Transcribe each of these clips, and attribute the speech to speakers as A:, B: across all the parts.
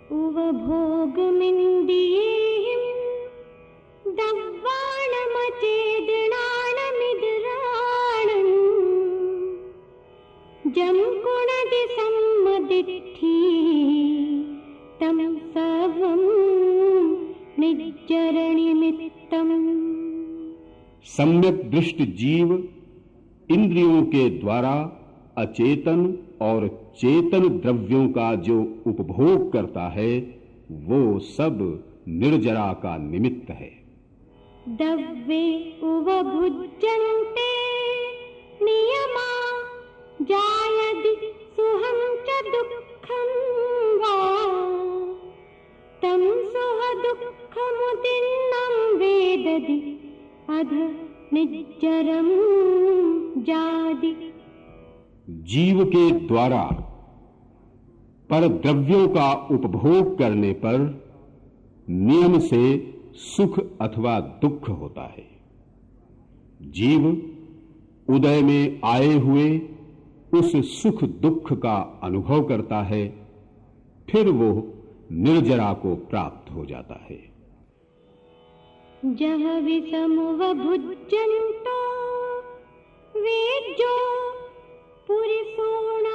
A: उवभोगमिन्द्रियेहिं दव्वाणमचेदनानमिदराणम् जं कुणदि सम्मदिट्ठी तं सर्वं निज्जरनिमित्तम्।
B: सम्यक दृष्ट जीव इंद्रियों के द्वारा अचेतन और चेतन द्रव्यों का जो उपभोग करता है वो सब निर्जरा का निमित्त है।
A: दव्ये उवभुज्यन्ते नियमा जायति सुहं च दुःखं वा तं सुह दुःखमुदीर्णं वेदति अध निज्जरं जादि।
B: जीव के द्वारा पर द्रव्यों का उपभोग करने पर नियम से सुख अथवा दुख होता है। जीव उदय में आए हुए उस सुख दुख का अनुभव करता है, फिर वो निर्जरा को प्राप्त हो जाता है।
A: जह विषमुवभुज्यन्तो वेद्यो पुरिसोण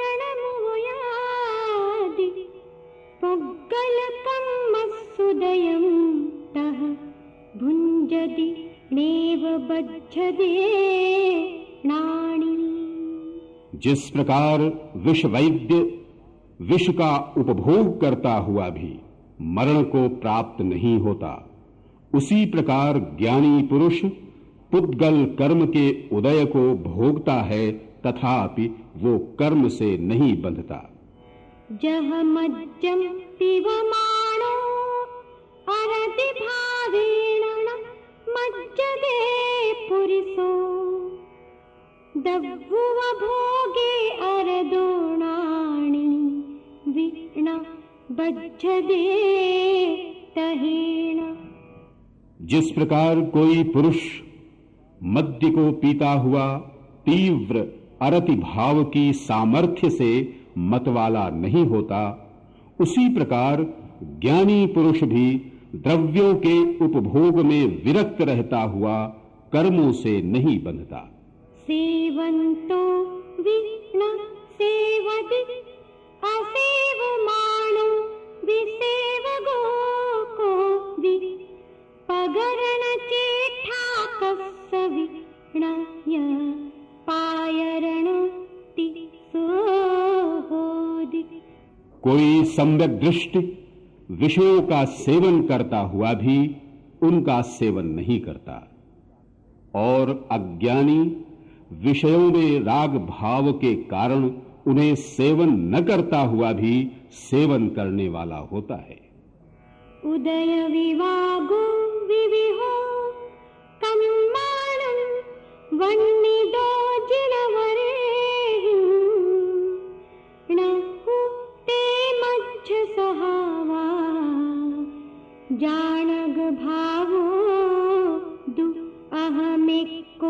A: मरणमुयादि पुग्गलकं मत्सुदयं तः भुञ्जति नेव बध्यते नाणि।
B: जिस प्रकार विष वैद्य विष का उपभोग करता हुआ भी मरण को प्राप्त नहीं होता, उसी प्रकार ज्ञानी पुरुष पुद्गल कर्म के उदय को भोगता है, तथापि वो कर्म से नहीं बंधता।
A: जह मज्जं पिबमाणो अरति भावेण न मज्जते पुरिसो दव्युव भोगे अरदोणाणि वीण बज्झते तहेण।
B: जिस प्रकार कोई पुरुष मद्य को पीता हुआ तीव्र अरति भाव की सामर्थ्य से मतवाला नहीं होता, उसी प्रकार ज्ञानी पुरुष भी द्रव्यों के उपभोग में विरक्त रहता हुआ कर्मों से नहीं बंधता।
A: सेवन्तो विन सेवति असेवमानो विसेवगो को वि पगरण चेठा कस्य विणय पायरणति सोहोदि।
B: कोई सम्यक दृष्टि विषयों का सेवन करता हुआ भी उनका सेवन नहीं करता, और अज्ञानी विषयों में राग भाव के कारण उन्हें सेवन न करता हुआ भी सेवन करने वाला होता है।
A: उदय विवागो विविहो कम्माणं वन्निदो जिनवरेहिं नहु ते मज्झ सहावा जानग भावो दु अहमेको।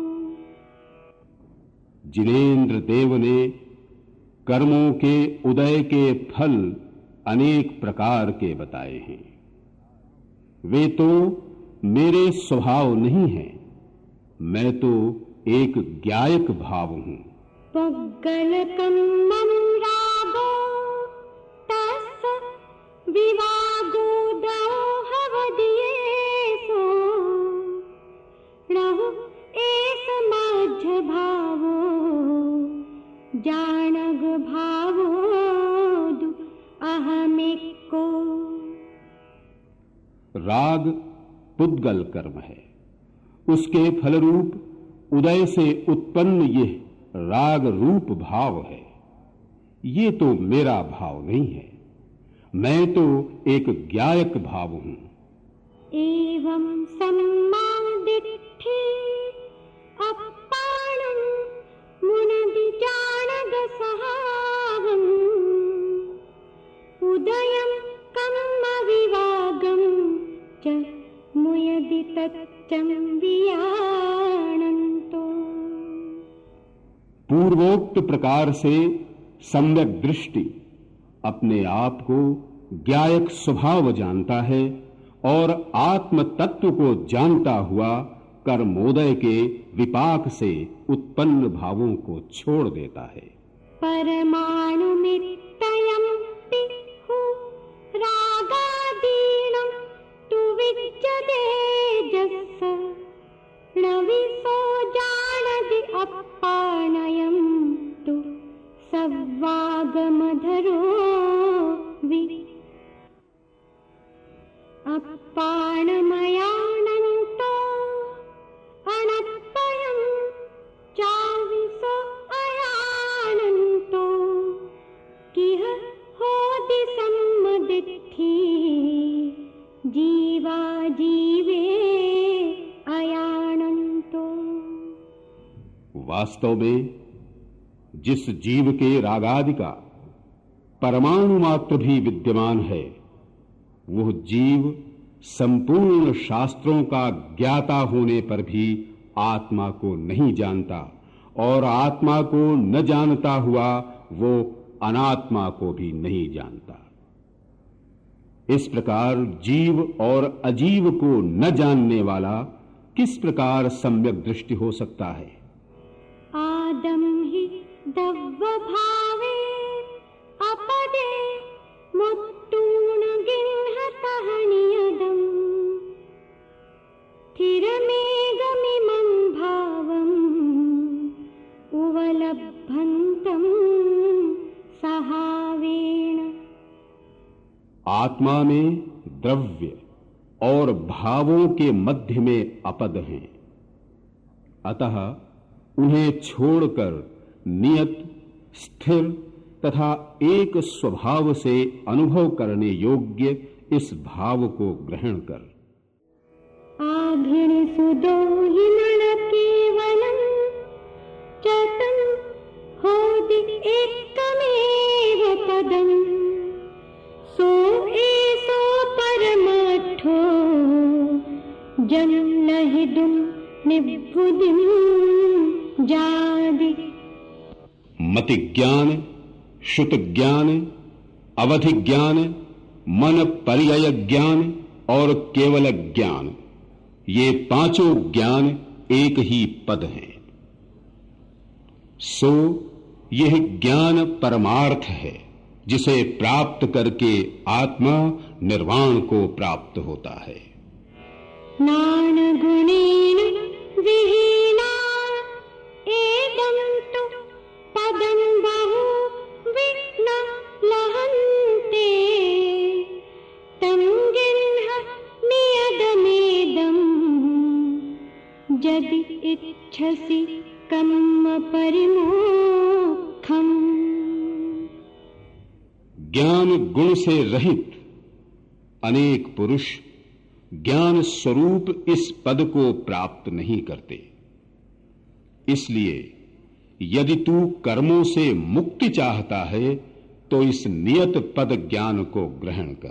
B: जिनेन्द्र देव ने कर्मों के उदय के फल अनेक प्रकार के बताए हैं। वे तो मेरे स्वभाव नहीं हैं, मैं तो एक ज्ञायक भाव हूं।
A: पुग्गलकं मम रागो तस्य विवागो दौहवदियेषु रहु एष मज्झ भावो जानग भावो दु अहमेको।
B: राग पुद्गल कर्म है, उसके फलरूप उदय से उत्पन्न ये राग रूप भाव है। ये तो मेरा भाव नहीं है, मैं तो एक ज्ञायक भाव हूं।
A: एवं सम्मादिट्ठी अप्पाणं मुनदि जानग सहावम् उदयं कम्म विवागं च मुयदि तच्चं वियाणन्तो।
B: पूर्वोक्त प्रकार से सम्यक दृष्टि अपने आप को ज्ञायक स्वभाव जानता है और आत्म तत्व को जानता हुआ कर्मोदय के विपाक से उत्पन्न भावों को छोड़ देता है।
A: परमाणु मित्तयं पिहु रागादीनं तु विज्जते जस्स नविसो जानति अप्पाणयं तु सव्वागमधरो वि अप्पाणमयानन्तो अनप्पयं चाविसो अयानन्तो किह होति सम्मदित्थि जीवा जीवे अयानन्तो।
B: वास्तव में जिस जीव के रागादि का परमाणु मात्र भी विद्यमान है, वह जीव संपूर्ण शास्त्रों का ज्ञाता होने पर भी आत्मा को नहीं जानता और आत्मा को न जानता हुआ वो अनात्मा को भी नहीं जानता। इस प्रकार जीव और अजीव को न जानने वाला किस प्रकार सम्यक दृष्टि हो सकता है।
A: आदम हि दव्व भावे अपदे मुत्तून गिन्हतः नियदम् स्थिरमेघमिमं भावम् उवलभ्यन्तं सहावेण।
B: आत्मा में द्रव्य और भावों के मध्य में अपद हैं, अतः उन्हें छोड़कर नियत, स्थिर तथा एक स्वभाव से अनुभव करने योग्य इस भाव को ग्रहण कर।
A: आघिण सुदोहिनण केवलं चतं होति एकमेव पदं सो एसो परमार्थो जन्नहिदुं निभुदिं जादि।
B: मति ज्ञान, श्रुत ज्ञान, अवधि ज्ञान, मन पर्यय ज्ञान और केवल ज्ञान, ये पांचों ज्ञान एक ही पद हैं। सो यह ज्ञान परमार्थ है जिसे प्राप्त करके आत्मा निर्वाण को प्राप्त होता है।
A: नान गुणेन विहीना एदं तु पदं बहु विघ्न लहन्ते तं गिन्ह नियदमेदं यदि इच्छसि कम्म परिमोक्षम्।
B: ज्ञान गुण से रहित अनेक पुरुष ज्ञान स्वरूप इस पद को प्राप्त नहीं करते। इसलिए यदि तू कर्मों से मुक्ति चाहता है तो इस नियत पद ज्ञान को ग्रहण कर।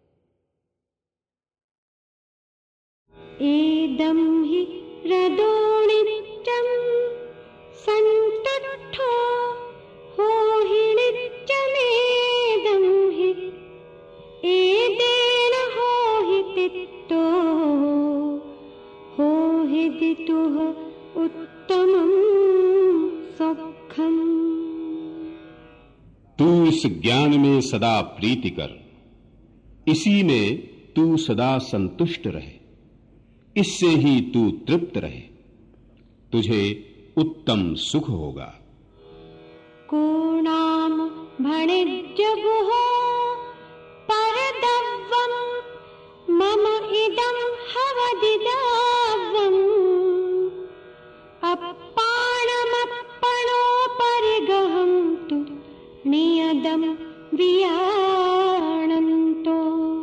A: एदं हि रदोनित्यं संतुष्टो होहि नित्यमेदं हि एदेन होहि तित्तो होहि दितुः उत्तमं सुखम्।
B: तू इस ज्ञान में सदा प्रीति कर, इसी में तू सदा संतुष्ट रहे, इससे ही तू तृप्त रहे, तुझे उत्तम सुख होगा।
A: को नाम भणिज्जगुहो परदव्वं मम इदं हवदिदाव्वम् अप्पाणमप्पणो परिगहं तु नियदं वियाणन्तो।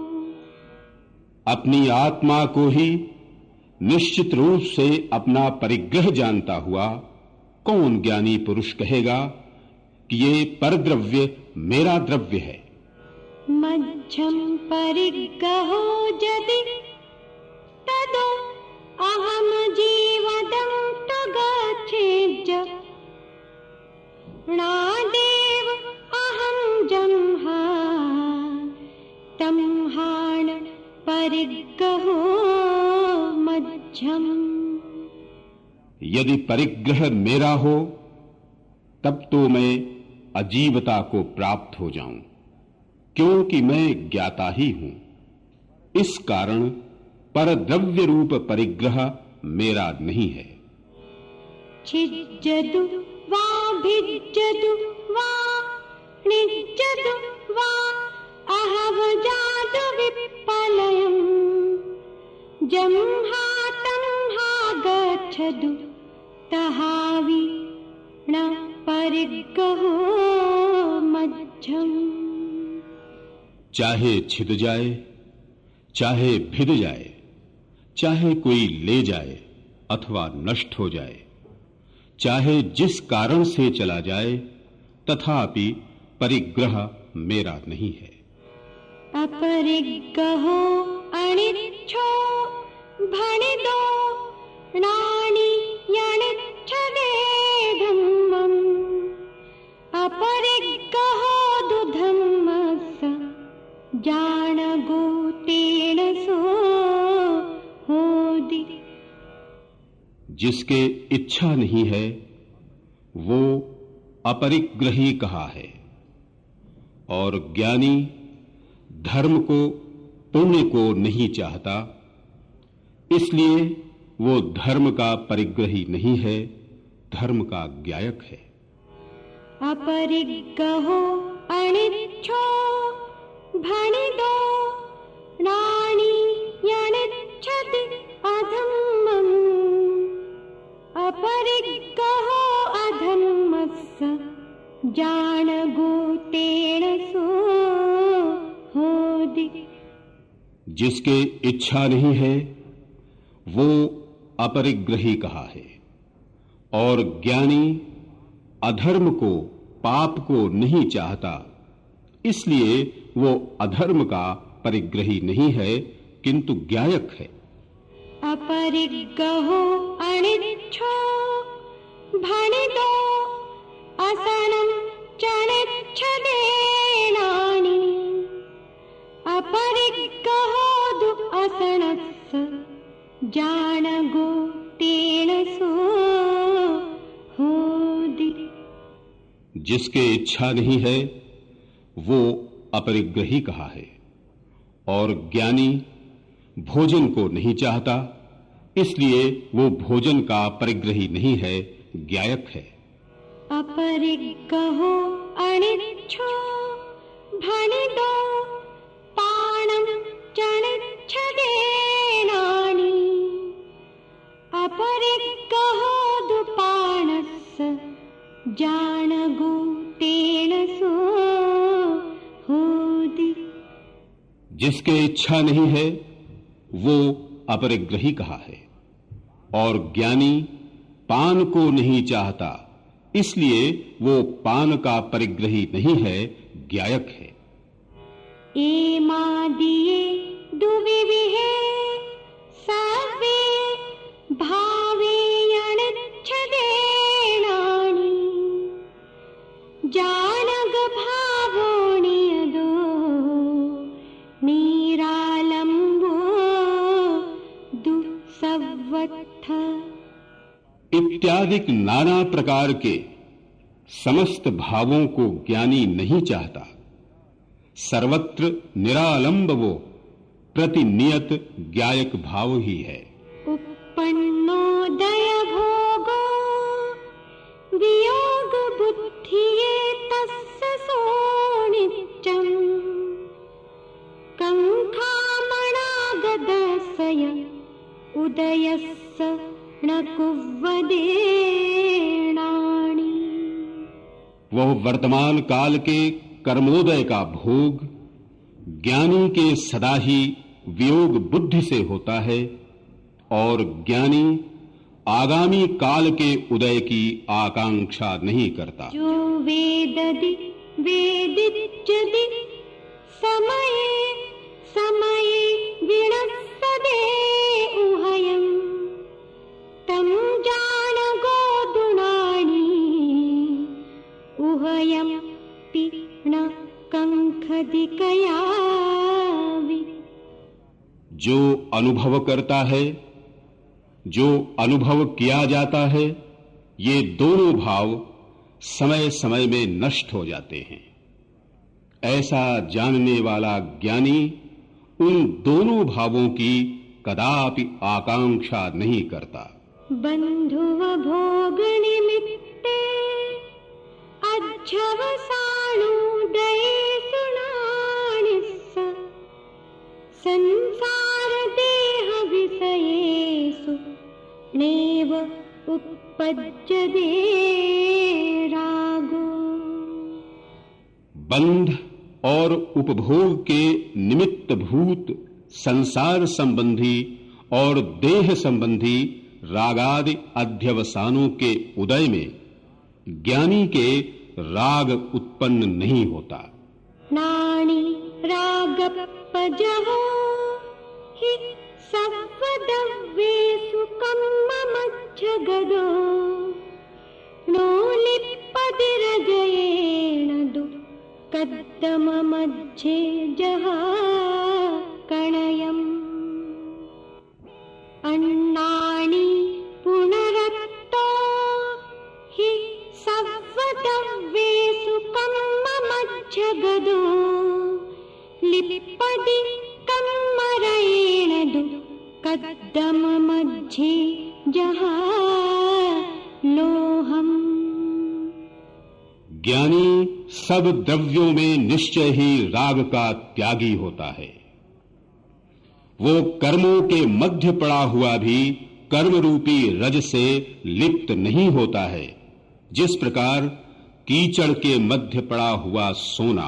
B: अपनी आत्मा को ही निश्चित रूप से अपना परिग्रह जानता हुआ कौन ज्ञानी पुरुष कहेगा कि ये परद्रव्य मेरा द्रव्य है।
A: मध्यम परिग्रहो यदि तदो अहम जीवदं तु गच्छेज्ज नादेव अहं जम्हा तम्हान परिग्रहो मध्यम।
B: यदि परिग्रह मेरा हो तब तो मैं अजीवता को प्राप्त हो जाऊं, क्योंकि मैं ज्ञाता ही हूं। इस कारण परद्रव्य रूप परिग्रह मेरा नहीं है।
A: छिज्जतु वा भिज्जतु वा निज्जतु वा अहवजातु विप्पलयम् जम्हातं हा गच्छतु तहावि न परिग्रहो मध्यम।
B: चाहे छिद जाए, चाहे भिद जाए, चाहे कोई ले जाए अथवा नष्ट हो जाए, चाहे जिस कारण से चला जाए, तथापि परिग्रह मेरा नहीं है।
A: अपरिग्रहो अनिच्छो भणिदो नानि यनिच्छदे धम्मम् अपरिग्रहो दु धम्मस्य जानगो तेन सो होदि।
B: जिसके इच्छा नहीं है वो अपरिग्रही कहा है, और ज्ञानी धर्म को पुण्य को नहीं चाहता, इसलिए वो धर्म का परिग्रही नहीं है, धर्म का ज्ञायक है।
A: अपरिग्रहो अनिच्छो भणिदो नानि यनिच्छति अधम्मम् अपरिग्रहो अधम्मस्य जानगो तेन सो होदि।
B: जिसके इच्छा नहीं है वो अपरिग्रही कहा है, और ज्ञानी अधर्म को पाप को नहीं चाहता, इसलिए वो अधर्म का परिग्रही नहीं है किंतु ज्ञायक है।
A: अपरिग्रहो अनिच्छो भणिदो असनं चनिच्छदे नानि अपरिग्रहो दु असनस्य जानगो तेन सो होदि।
B: जिसके इच्छा नहीं है वो अपरिग्रही कहा है, और ज्ञानी भोजन को नहीं चाहता, इसलिए वो भोजन का परिग्रही नहीं है, ज्ञायक है।
A: अपरिग्रहो अनिच्छो भणिदो पानं चनिच्छदे नानि अपरिग्रहो दु पानस्य जानगो तेन सो होदि।
B: जिसके इच्छा नहीं है वो अपरिग्रही कहा है, और ज्ञानी पान को नहीं चाहता, इसलिए वो पान का परिग्रही नहीं है, ज्ञायक है।
A: एमादिये दुविविहे सर्वे भावे यनिच्छदे नानि जानग भावो नियदो निरालम्बो दुसवत्थ।
B: इत्यादि नाना प्रकार के समस्त भावों को ज्ञानी नहीं चाहता, सर्वत्र निरालंब वो प्रतिनियत ज्ञायक भाव ही है।
A: उपन्नोदय भोगो वियोग बुद्धिये तस्य सो नित्यम् कंखामणागदस्य उदयस्य न कुव्वदेणानि।
B: वह वर्तमान काल के कर्मोदय का भोग ज्ञानी के सदा ही वियोग बुद्धि से होता है, और ज्ञानी आगामी काल के उदय की आकांक्षा नहीं करता।
A: जो वेददि वेदित्यदि समये समये विनश्यते उभयम् तं जानगो दुनानि उभयमपि न कंखदिकया
B: जो अनुभव करता है, जो अनुभव किया जाता है, ये दोनों भाव समय समय में नष्ट हो जाते हैं। ऐसा जानने वाला ज्ञानी उन दोनों भावों की कदापि आकांक्षा नहीं करता।
A: बंधुव भोग निमित्ते अध्यवसानु दये सुनानिस्स संसार देह विषयेषु नैव उपपद्यते रागो।
B: बंध और उपभोग के निमित्त भूत संसार संबंधी और देह संबंधी रागादि अध्यवसानों के उदय में ज्ञानी के राग उत्पन्न नहीं होता।
A: नानी रागपजहो हि सवदव्येषु कम्ममज्जगदो नो लिप्पतिरजयेण दुःखद्दममध्ये जहा कणयम्। अन्नानि पुनरत्तो हि सवदव्येषु कम्ममज्जगदो लिप्पति कम्मरेण दुःखद्दममध्ये जहा लोहम्।
B: ज्ञानी सब द्रव्यों में निश्चय ही राग का त्यागी होता है। वो कर्मों के मध्य पड़ा हुआ भी कर्म रूपी रज से लिप्त नहीं होता है, जिस प्रकार कीचड़ के मध्य पड़ा हुआ सोना।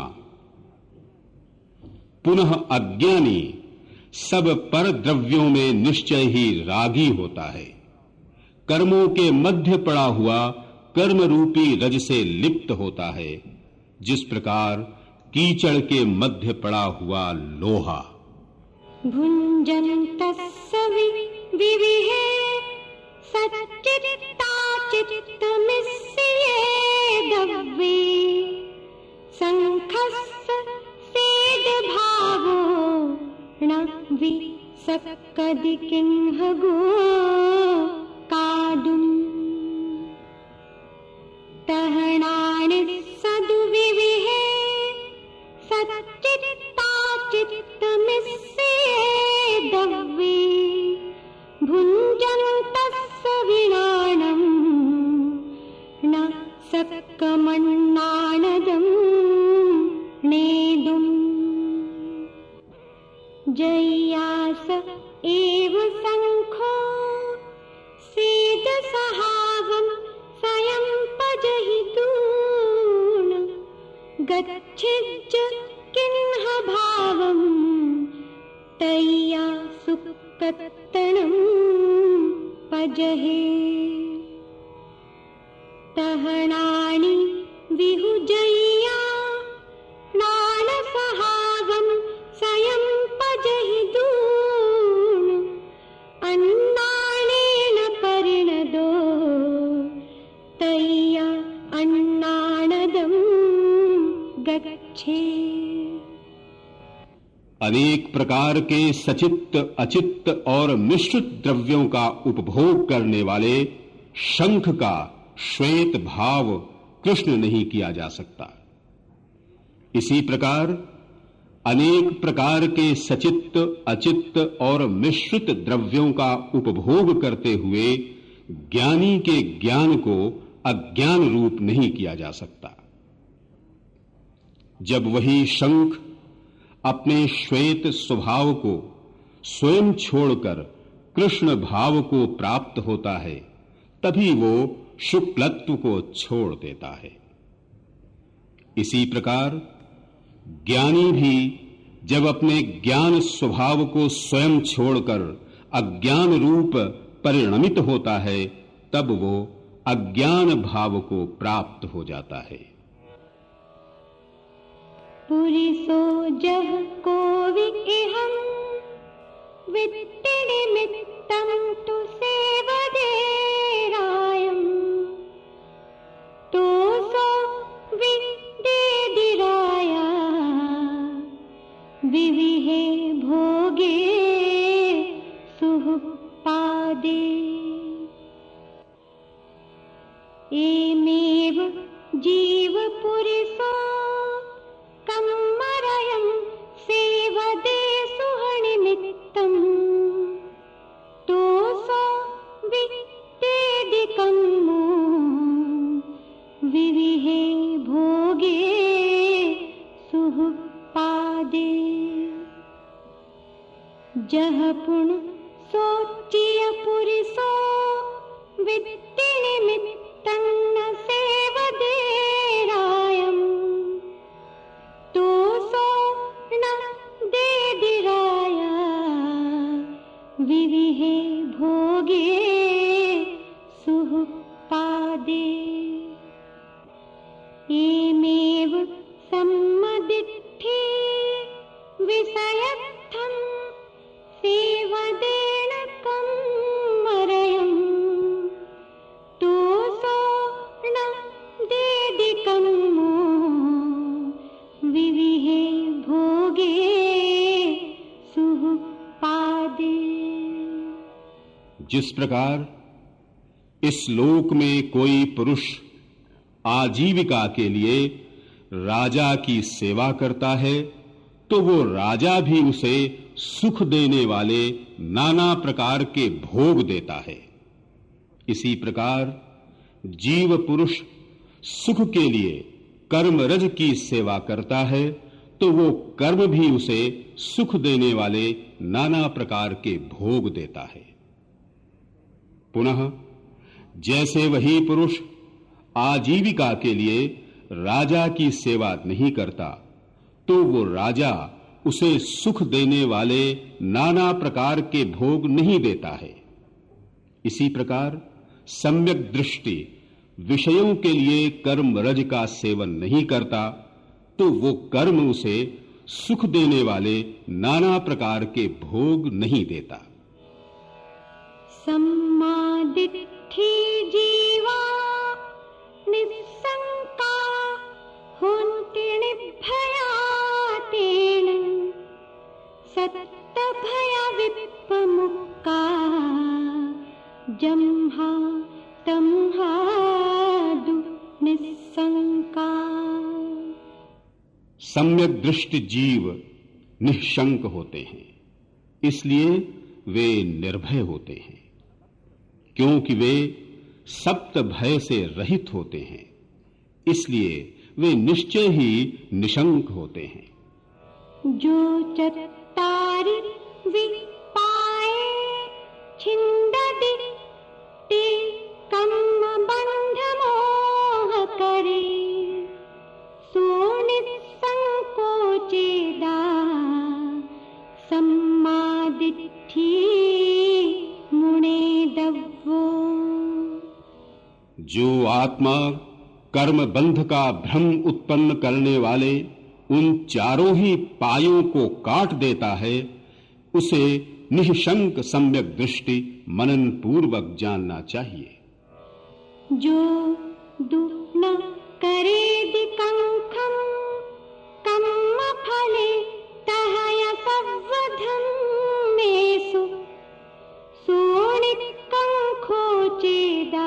B: पुनः अज्ञानी सब पर द्रव्यों में निश्चय ही रागी होता है। कर्मों के मध्य पड़ा हुआ कर्म रूपी रज से लिप्त होता है, जिस प्रकार कीचड़ के मध्य पड़ा हुआ लोहा।
A: भुञ्जन्तस्य विविहे सच्चित्ता चित्तमिस्येदव्ये शङ्खस्य सेदभावो न विसक्कदिकिंहगो कादुम्। तहणानि सदुविविहे सच्चित्ता चित्तमिस्येदव्ये भुञ्जन्तस्य विनाणम् न सक्कमन्नानदम् नेदुम्। जय्यास एव शङ्खो सेदसहावम् स्वयं पजहितून् गच्छिज्ज किन्ह भावम् तय्या सुकत्तणम् पजहे। तहणानि विहुजय्या नानसहावम् स्वयं पजहितून् अन्नानेन परिणदो तय्या अन्नानदम् गच्छे।
B: अनेक प्रकार के सचित्त, अचित्त और मिश्रित द्रव्यों का उपभोग करने वाले शंख का श्वेत भाव कृष्ण नहीं किया जा सकता। इसी प्रकार अनेक प्रकार के सचित्त, अचित्त और मिश्रित द्रव्यों का उपभोग करते हुए ज्ञानी के ज्ञान को अज्ञान रूप नहीं किया जा सकता। जब वही शंख अपने श्वेत स्वभाव को स्वयं छोड़कर कृष्ण भाव को प्राप्त होता है, तभी वो शुक्लत्व को छोड़ देता है। इसी प्रकार ज्ञानी भी जब अपने ज्ञान स्वभाव को स्वयं छोड़कर अज्ञान रूप परिणमित होता है, तब वो अज्ञान भाव को प्राप्त हो जाता है।
A: पुरिसो जह को विहम वित्ति निमित्तं तु सेवदेरायम् तो सो विदेदिराया विविहे भोगे सुहृत्पादे एमेव जीवपुरिसो कम्मरयं सेवदे सुहनिमित्तम् तोसो वित्तेदिकं विविहे भोगे सुहृत्पादे जह पुन सोचिय पुरिसो वित्ति निमित्तं न सेवदे रायम् तो सो न देदिराया विविहे भोगे सुहृत्पादे एमेव सम्मदिट्ठि विषयत्थं सेवदेन कम्मरयम् तोसो न देदिकं विविहे भोगे सुहृत्पादे।
B: जिस प्रकार इस लोक में कोई पुरुष आजीविका के लिए राजा की सेवा करता है तो वो राजा भी उसे सुख देने वाले नाना प्रकार के भोग देता है। इसी प्रकार जीव पुरुष सुख के लिए कर्मरज की सेवा करता है तो वो कर्म भी उसे सुख देने वाले नाना प्रकार के भोग देता है। पुनः जैसे वही पुरुष आजीविका के लिए राजा की सेवा नहीं करता तो वो राजा उसे सुख देने वाले नाना प्रकार के भोग नहीं देता है। इसी प्रकार सम्यक दृष्टि विषयों के लिए कर्म रज का सेवन नहीं करता तो वो कर्म उसे सुख देने वाले नाना प्रकार के भोग नहीं देता।
A: सम्मादिट्ठि जीवा निस्संका होन्ति निर्भयातेन सत्तभय विप्पमुक्का जम्हा तम्हा दु निस्संका।
B: सम्यक दृष्टि जीव निःशंक होते हैं, इसलिए वे निर्भय होते हैं, क्योंकि वे सप्त भय से रहित होते हैं, इसलिए वे निश्चय ही निशंक होते हैं।
A: जो चत्तारि विपाये छिन्दति ते कर्म बंध मोह करे सो निस्संको चेदा सम्मादिट्ठि मुने दव्वो।
B: जो आत्मा कर्म बंध का भ्रम उत्पन्न करने वाले उन चारों ही पायों को काट देता है उसे निःशंक सम्यक दृष्टि मनन पूर्वक जानना चाहिए।
A: जो दुःन करेदि कंखम कर्म फले तहय सवधम मेसु सोनिकंखो चेदा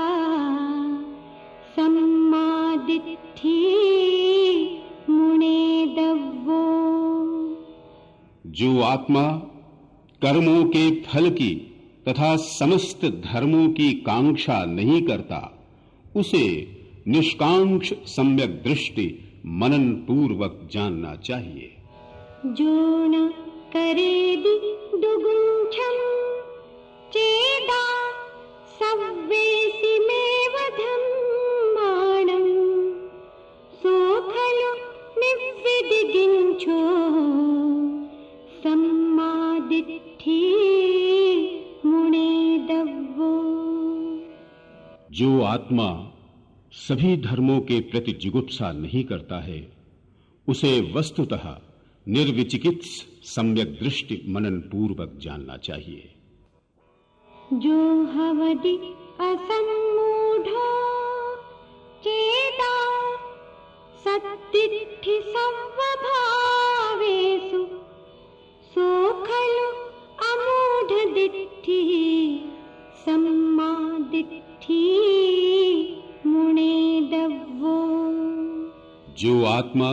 A: सम्मादिट्ठि मुने दव्वो।
B: जो आत्मा कर्मों के फल की तथा समस्त धर्मों की कांक्षा नहीं करता उसे निष्कांक्ष सम्यक दृष्टि मनन पूर्वक जानना चाहिए।
A: जो न करेदि दुगुंछम चेदा सव्वेसिमेव धम्माणं सो खलु निव्विदिगिंछो सम्मादिट्ठि मुने दव्वो।
B: जो आत्मा सभी धर्मों के प्रति जिगुप्सा नहीं करता है उसे वस्तुतः निर्विचिकित्स सम्यक दृष्टि मनन पूर्वक जानना चाहिए।
A: जो हवदि असम्मूढो चेदा सत्तिट्ठि सर्वभावेषु सो खलु अमूढदिट्ठिः
B: आत्मा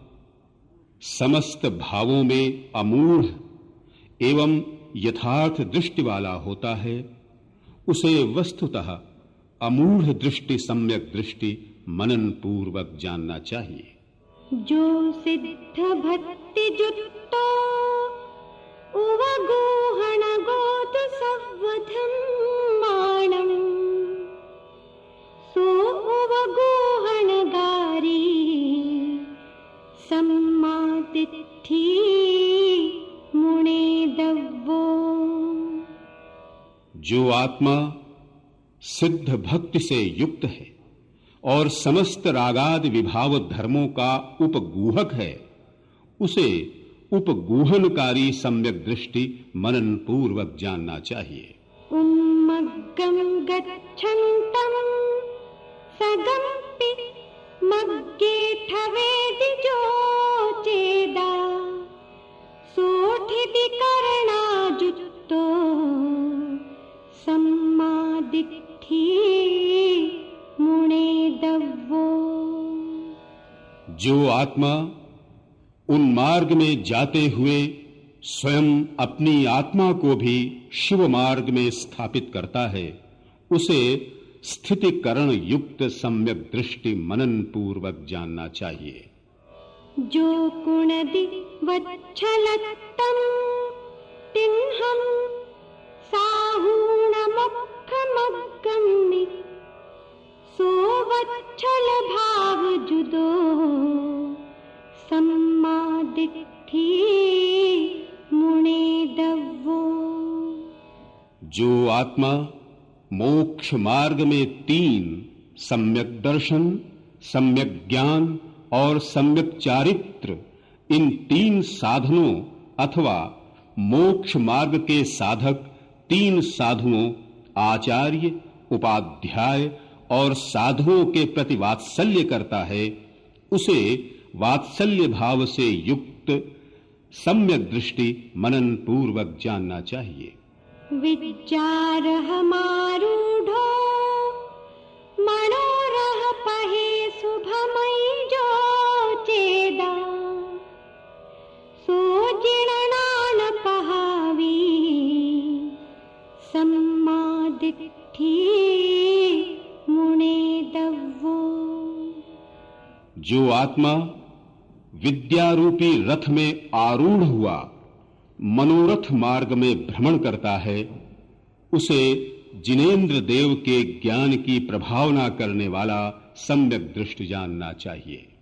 B: समस्त भावों में अमूढ़ एवं यथार्थ दृष्टि वाला होता है, उसे वस्तुतः अमूढ़ दृष्टि सम्यक दृष्टि मनन पूर्वक जानना चाहिए।
A: जो सिद्ध भक्ति जुत्तो उवगोहण गोत सवधम्माणम् सो उवगोहण गारी सम्मातिथि मुने दव्वो।
B: जो आत्मा सिद्ध भक्ति से युक्त है और समस्त रागादि विभाव धर्मों का उपगूहक है, उसे उपगूहनकारी सम्यक दृष्टि मनन पूर्वक जानना चाहिए।
A: उम्मग्गं गच्छन्तं सगम्पि मग्गेठवेदि जो चेदा सोठिविकरणाजुक्तो सम्मादिट्ठी मुने दव्वो।
B: जो आत्मा उन्मार्ग में जाते हुए स्वयं अपनी आत्मा को भी शिव मार्ग में स्थापित करता है, उसे स्थितिकरण युक्त सम्यक दृष्टि मनन पूर्वक जानना चाहिए।
A: जो कुणदि वच्छलत्तं तिन्हं साहूणमुखमग्गम्मि सो वच्छल भाव जुदो सम्मादिट्ठी मुने दव्वो।
B: जो आत्मा मोक्ष मार्ग में 3 सम्यक दर्शन, सम्यक ज्ञान और सम्यक चारित्र, इन 3 साधनों अथवा मोक्ष मार्ग के साधक 3 साधुओं आचार्य, उपाध्याय और साधुओं के प्रति वात्सल्य करता है, उसे वात्सल्य भाव से युक्त सम्यक दृष्टि मनन पूर्वक जानना चाहिए।
A: विचारः मारूढ़ो मनोरह पहे शुभमयि जो चेदा सो जिणनान पहावी सम्मादिट्ठी मुने दव्वो।
B: जो आत्मा विद्यारूपी रथ में आरूढ़ हुआ मनोरथ मार्ग में भ्रमण करता है, उसे जिनेन्द्र देव के ज्ञान की प्रभावना करने वाला सम्यक दृष्टि जानना चाहिए।